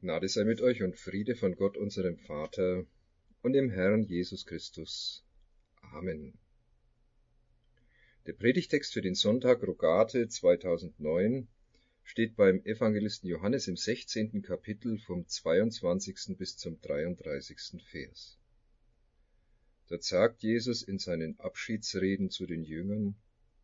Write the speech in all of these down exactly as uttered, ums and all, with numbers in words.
Gnade sei mit euch und Friede von Gott, unserem Vater und dem Herrn Jesus Christus. Amen. Der Predigtext für den Sonntag Rogate zweitausendneun steht beim Evangelisten Johannes im sechzehnten Kapitel vom zweiundzwanzigsten bis zum dreiunddreißigsten Vers. Dort sagt Jesus in seinen Abschiedsreden zu den Jüngern: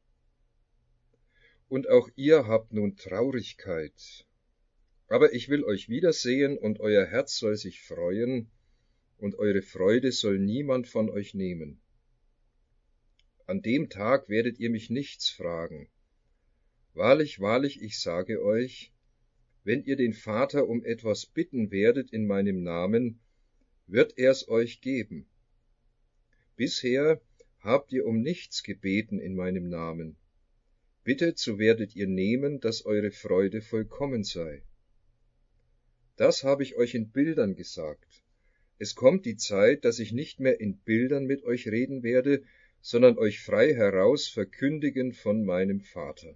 Und auch ihr habt nun Traurigkeit, aber ich will euch wiedersehen, und euer Herz soll sich freuen, und eure Freude soll niemand von euch nehmen. An dem Tag werdet ihr mich nichts fragen. Wahrlich, wahrlich, ich sage euch, wenn ihr den Vater um etwas bitten werdet in meinem Namen, wird er's euch geben. Bisher habt ihr um nichts gebeten in meinem Namen. Bittet, so werdet ihr nehmen, dass eure Freude vollkommen sei. Das habe ich euch in Bildern gesagt. Es kommt die Zeit, dass ich nicht mehr in Bildern mit euch reden werde, sondern euch frei heraus verkündigen von meinem Vater.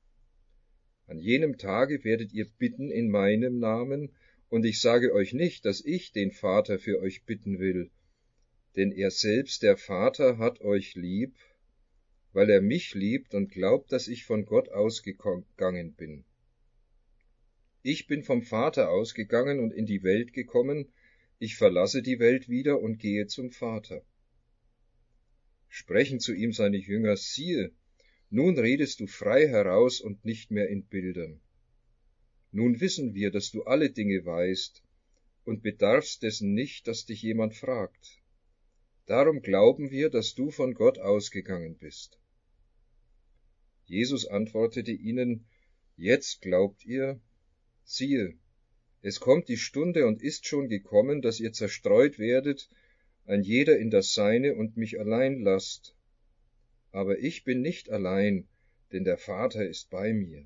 An jenem Tage werdet ihr bitten in meinem Namen, und ich sage euch nicht, dass ich den Vater für euch bitten will, denn er selbst, der Vater, hat euch lieb, weil er mich liebt und glaubt, dass ich von Gott ausgegangen bin. Ich bin vom Vater ausgegangen und in die Welt gekommen, ich verlasse die Welt wieder und gehe zum Vater. Sprechen zu ihm seine Jünger: Siehe, nun redest du frei heraus und nicht mehr in Bildern. Nun wissen wir, dass du alle Dinge weißt und bedarfst dessen nicht, dass dich jemand fragt. Darum glauben wir, dass du von Gott ausgegangen bist. Jesus antwortete ihnen: Jetzt glaubt ihr? Siehe, es kommt die Stunde und ist schon gekommen, dass ihr zerstreut werdet, ein jeder in das Seine, und mich allein lasst. Aber ich bin nicht allein, denn der Vater ist bei mir.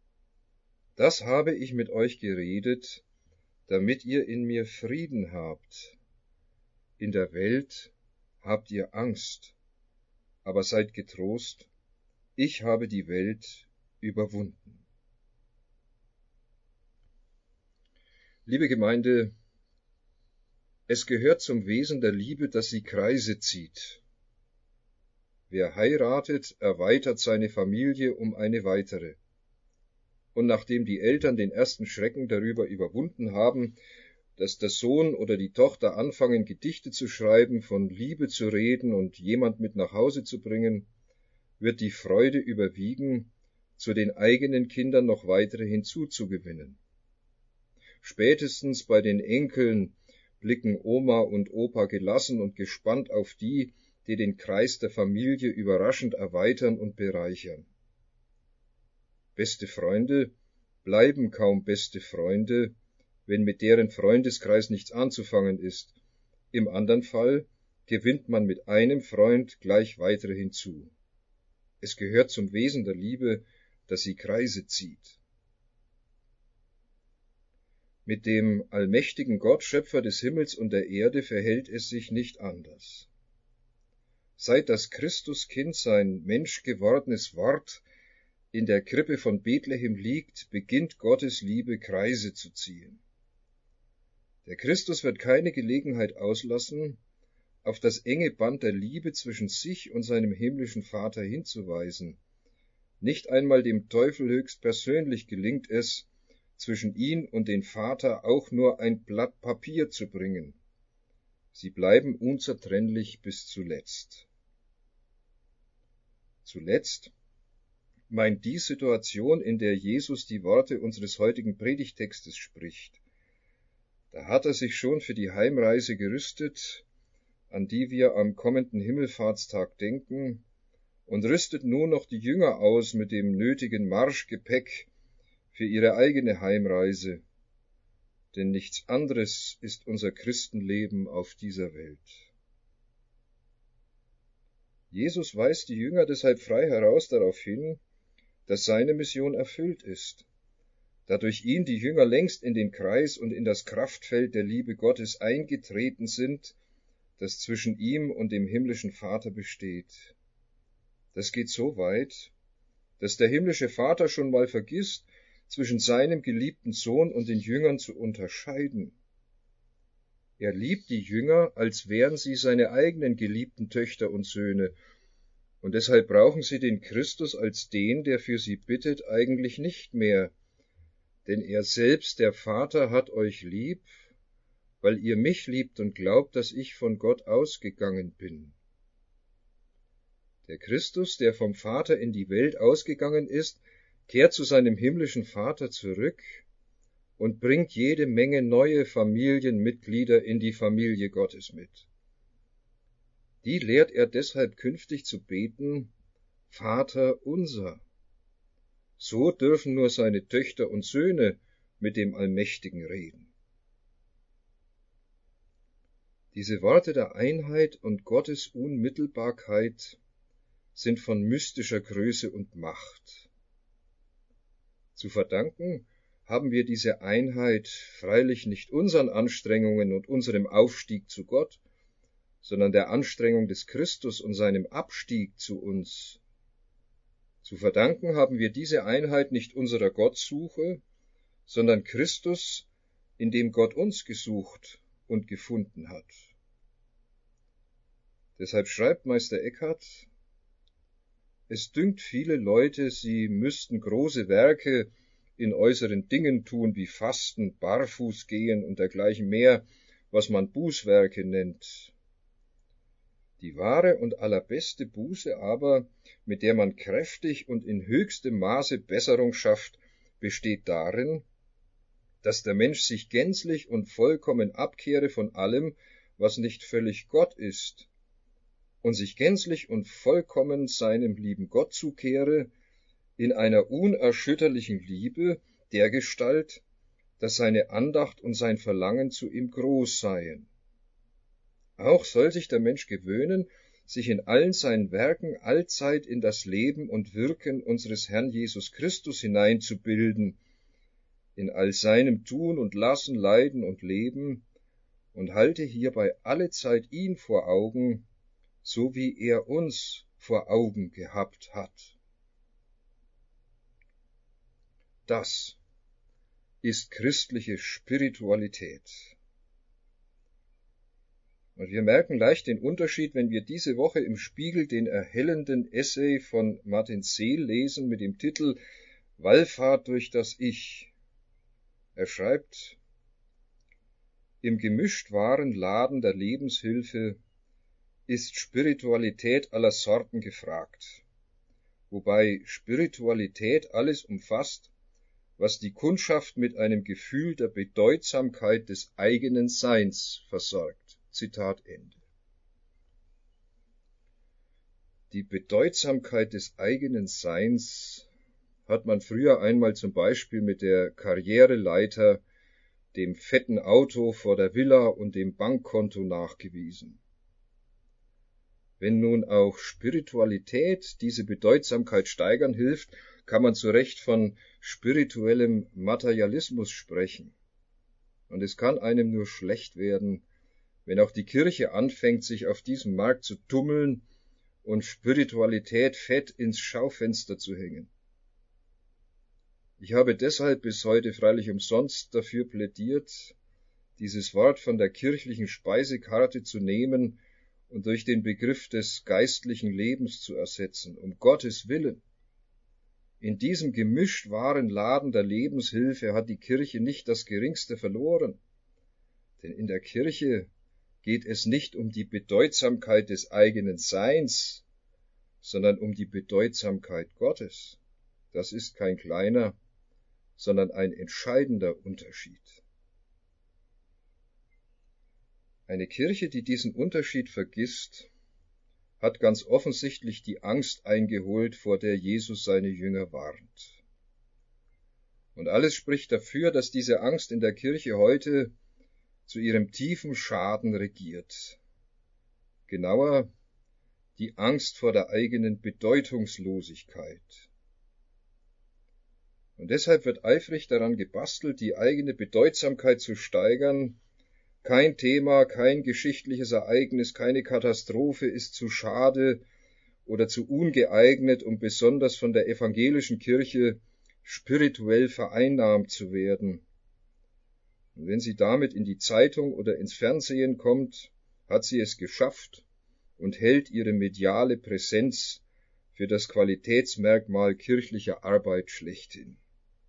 Das habe ich mit euch geredet, damit ihr in mir Frieden habt. In der Welt habt ihr Angst, aber seid getrost, ich habe die Welt überwunden. Liebe Gemeinde, es gehört zum Wesen der Liebe, dass sie Kreise zieht. Wer heiratet, erweitert seine Familie um eine weitere. Und nachdem die Eltern den ersten Schrecken darüber überwunden haben, dass der Sohn oder die Tochter anfangen, Gedichte zu schreiben, von Liebe zu reden und jemand mit nach Hause zu bringen, wird die Freude überwiegen, zu den eigenen Kindern noch weitere hinzuzugewinnen. Spätestens bei den Enkeln blicken Oma und Opa gelassen und gespannt auf die, die den Kreis der Familie überraschend erweitern und bereichern. Beste Freunde bleiben kaum beste Freunde, wenn mit deren Freundeskreis nichts anzufangen ist. Im anderen Fall gewinnt man mit einem Freund gleich weitere hinzu. Es gehört zum Wesen der Liebe, dass sie Kreise zieht. Mit dem allmächtigen Gott, Schöpfer des Himmels und der Erde, verhält es sich nicht anders. Seit das Christuskind, sein menschgewordenes Wort, in der Krippe von Bethlehem liegt, beginnt Gottes Liebe Kreise zu ziehen. Der Christus wird keine Gelegenheit auslassen, auf das enge Band der Liebe zwischen sich und seinem himmlischen Vater hinzuweisen. Nicht einmal dem Teufel höchstpersönlich gelingt es, zwischen ihn und den Vater auch nur ein Blatt Papier zu bringen. Sie bleiben unzertrennlich bis zuletzt. Zuletzt meint die Situation, in der Jesus die Worte unseres heutigen Predigtextes spricht. Da hat er sich schon für die Heimreise gerüstet, an die wir am kommenden Himmelfahrtstag denken, und rüstet nun noch die Jünger aus mit dem nötigen Marschgepäck für ihre eigene Heimreise, denn nichts anderes ist unser Christenleben auf dieser Welt. Jesus weist die Jünger deshalb frei heraus darauf hin, dass seine Mission erfüllt ist, da durch ihn die Jünger längst in den Kreis und in das Kraftfeld der Liebe Gottes eingetreten sind, das zwischen ihm und dem himmlischen Vater besteht. Das geht so weit, dass der himmlische Vater schon mal vergisst, zwischen seinem geliebten Sohn und den Jüngern zu unterscheiden. Er liebt die Jünger, als wären sie seine eigenen geliebten Töchter und Söhne, und deshalb brauchen sie den Christus als den, der für sie bittet, eigentlich nicht mehr, denn er selbst, der Vater, hat euch lieb, weil ihr mich liebt und glaubt, dass ich von Gott ausgegangen bin. Der Christus, der vom Vater in die Welt ausgegangen ist, kehrt zu seinem himmlischen Vater zurück und bringt jede Menge neue Familienmitglieder in die Familie Gottes mit. Die lehrt er deshalb künftig zu beten, Vater unser. So dürfen nur seine Töchter und Söhne mit dem Allmächtigen reden. Diese Worte der Einheit und Gottes Unmittelbarkeit sind von mystischer Größe und Macht. Zu verdanken haben wir diese Einheit freilich nicht unseren Anstrengungen und unserem Aufstieg zu Gott, sondern der Anstrengung des Christus und seinem Abstieg zu uns. Zu verdanken haben wir diese Einheit nicht unserer Gottsuche, sondern Christus, in dem Gott uns gesucht und gefunden hat. Deshalb schreibt Meister Eckhart, es dünkt viele Leute, sie müssten große Werke in äußeren Dingen tun, wie Fasten, Barfuß gehen und dergleichen mehr, was man Bußwerke nennt. Die wahre und allerbeste Buße aber, mit der man kräftig und in höchstem Maße Besserung schafft, besteht darin, dass der Mensch sich gänzlich und vollkommen abkehre von allem, was nicht völlig Gott ist, und sich gänzlich und vollkommen seinem lieben Gott zukehre, in einer unerschütterlichen Liebe dergestalt, dass seine Andacht und sein Verlangen zu ihm groß seien. Auch soll sich der Mensch gewöhnen, sich in allen seinen Werken allzeit in das Leben und Wirken unseres Herrn Jesus Christus hineinzubilden, in all seinem Tun und Lassen, Leiden und Leben, und halte hierbei allezeit ihn vor Augen, so wie er uns vor Augen gehabt hat. Das ist christliche Spiritualität. Und wir merken leicht den Unterschied, wenn wir diese Woche im Spiegel den erhellenden Essay von Martin Seel lesen mit dem Titel Wallfahrt durch das Ich. Er schreibt, im gemischt wahren Laden der Lebenshilfe ist Spiritualität aller Sorten gefragt, wobei Spiritualität alles umfasst, was die Kundschaft mit einem Gefühl der Bedeutsamkeit des eigenen Seins versorgt. Zitat Ende. Die Bedeutsamkeit des eigenen Seins hat man früher einmal zum Beispiel mit der Karriereleiter, dem fetten Auto vor der Villa und dem Bankkonto nachgewiesen. Wenn nun auch Spiritualität diese Bedeutsamkeit steigern hilft, kann man zu Recht von spirituellem Materialismus sprechen. Und es kann einem nur schlecht werden, wenn auch die Kirche anfängt, sich auf diesem Markt zu tummeln und Spiritualität fett ins Schaufenster zu hängen. Ich habe deshalb bis heute freilich umsonst dafür plädiert, dieses Wort von der kirchlichen Speisekarte zu nehmen und durch den Begriff des geistlichen Lebens zu ersetzen, um Gottes Willen. In diesem gemischt wahren Laden der Lebenshilfe hat die Kirche nicht das Geringste verloren, denn in der Kirche geht es nicht um die Bedeutsamkeit des eigenen Seins, sondern um die Bedeutsamkeit Gottes. Das ist kein kleiner, sondern ein entscheidender Unterschied. Eine Kirche, die diesen Unterschied vergisst, hat ganz offensichtlich die Angst eingeholt, vor der Jesus seine Jünger warnt. Und alles spricht dafür, dass diese Angst in der Kirche heute zu ihrem tiefen Schaden regiert. Genauer, die Angst vor der eigenen Bedeutungslosigkeit. Und deshalb wird eifrig daran gebastelt, die eigene Bedeutsamkeit zu steigern. Kein Thema, kein geschichtliches Ereignis, keine Katastrophe ist zu schade oder zu ungeeignet, um besonders von der evangelischen Kirche spirituell vereinnahmt zu werden. Und wenn sie damit in die Zeitung oder ins Fernsehen kommt, hat sie es geschafft und hält ihre mediale Präsenz für das Qualitätsmerkmal kirchlicher Arbeit schlechthin.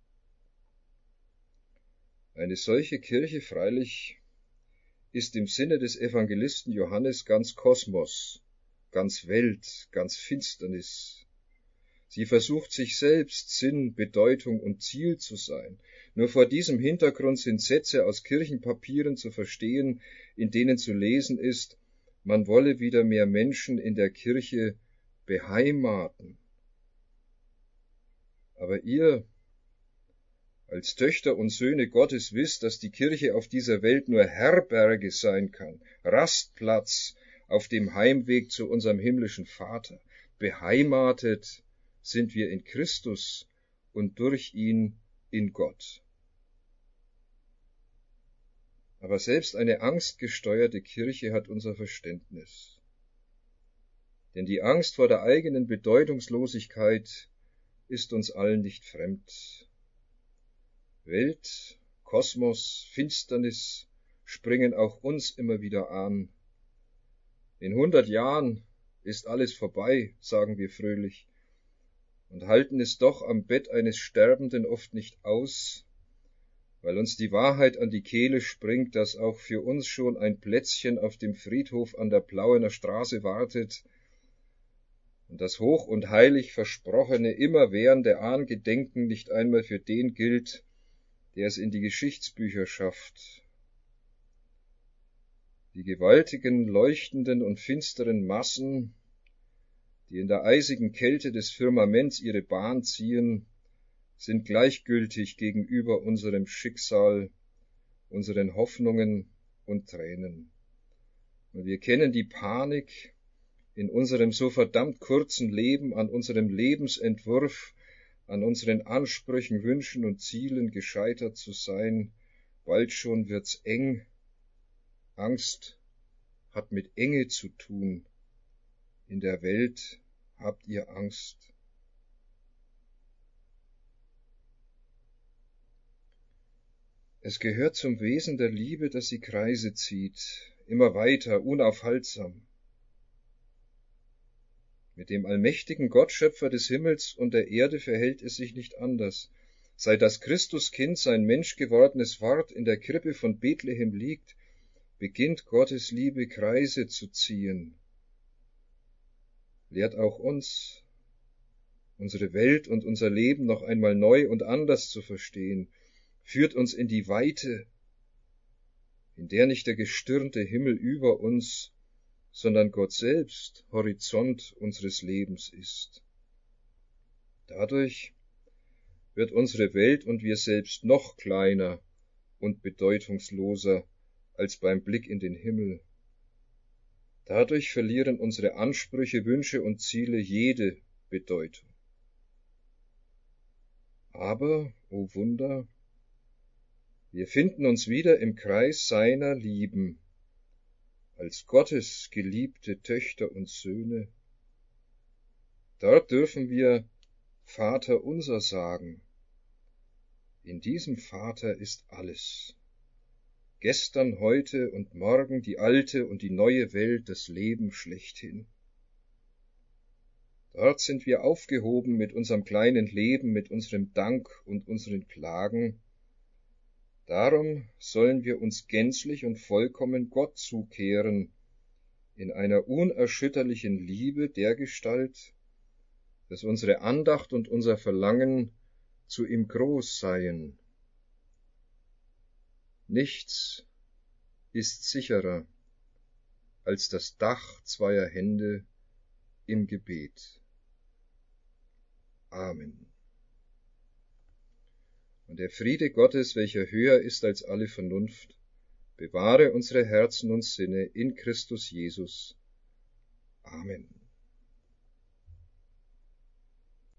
Eine solche Kirche freilich ist im Sinne des Evangelisten Johannes ganz Kosmos, ganz Welt, ganz Finsternis. Sie versucht sich selbst Sinn, Bedeutung und Ziel zu sein. Nur vor diesem Hintergrund sind Sätze aus Kirchenpapieren zu verstehen, in denen zu lesen ist, man wolle wieder mehr Menschen in der Kirche beheimaten. Aber ihr als Töchter und Söhne Gottes wisst, dass die Kirche auf dieser Welt nur Herberge sein kann, Rastplatz auf dem Heimweg zu unserem himmlischen Vater. Beheimatet sind wir in Christus und durch ihn in Gott. Aber selbst eine angstgesteuerte Kirche hat unser Verständnis. Denn die Angst vor der eigenen Bedeutungslosigkeit ist uns allen nicht fremd. Welt, Kosmos, Finsternis springen auch uns immer wieder an. In hundert Jahren ist alles vorbei, sagen wir fröhlich, und halten es doch am Bett eines Sterbenden oft nicht aus, weil uns die Wahrheit an die Kehle springt, dass auch für uns schon ein Plätzchen auf dem Friedhof an der Plauener Straße wartet und das hoch und heilig versprochene immerwährende Ahngedenken nicht einmal für den gilt, der es in die Geschichtsbücher schafft. Die gewaltigen, leuchtenden und finsteren Massen, die in der eisigen Kälte des Firmaments ihre Bahn ziehen, sind gleichgültig gegenüber unserem Schicksal, unseren Hoffnungen und Tränen. Und wir kennen die Panik, in unserem so verdammt kurzen Leben, an unserem Lebensentwurf, an unseren Ansprüchen, Wünschen und Zielen gescheitert zu sein. Bald schon wird's eng. Angst hat mit Enge zu tun. In der Welt habt ihr Angst. Es gehört zum Wesen der Liebe, dass sie Kreise zieht, immer weiter, unaufhaltsam. Mit dem allmächtigen Gott, Schöpfer des Himmels und der Erde, verhält es sich nicht anders. Seit das Christuskind, sein menschgewordenes Wort, in der Krippe von Bethlehem liegt, beginnt Gottes Liebe Kreise zu ziehen. Lehrt auch uns, unsere Welt und unser Leben noch einmal neu und anders zu verstehen, führt uns in die Weite, in der nicht der gestirnte Himmel über uns, sondern Gott selbst Horizont unseres Lebens ist. Dadurch wird unsere Welt und wir selbst noch kleiner und bedeutungsloser als beim Blick in den Himmel. Dadurch verlieren unsere Ansprüche, Wünsche und Ziele jede Bedeutung. Aber, o Wunder, wir finden uns wieder im Kreis seiner Lieben, als Gottes geliebte Töchter und Söhne. Dort dürfen wir Vater unser sagen. In diesem Vater ist alles. Gestern, heute und morgen die alte und die neue Welt, das Leben schlechthin. Dort sind wir aufgehoben mit unserem kleinen Leben, mit unserem Dank und unseren Klagen. Darum sollen wir uns gänzlich und vollkommen Gott zukehren, in einer unerschütterlichen Liebe dergestalt, dass unsere Andacht und unser Verlangen zu ihm groß seien. Nichts ist sicherer als das Dach zweier Hände im Gebet. Amen. Und der Friede Gottes, welcher höher ist als alle Vernunft, bewahre unsere Herzen und Sinne in Christus Jesus. Amen.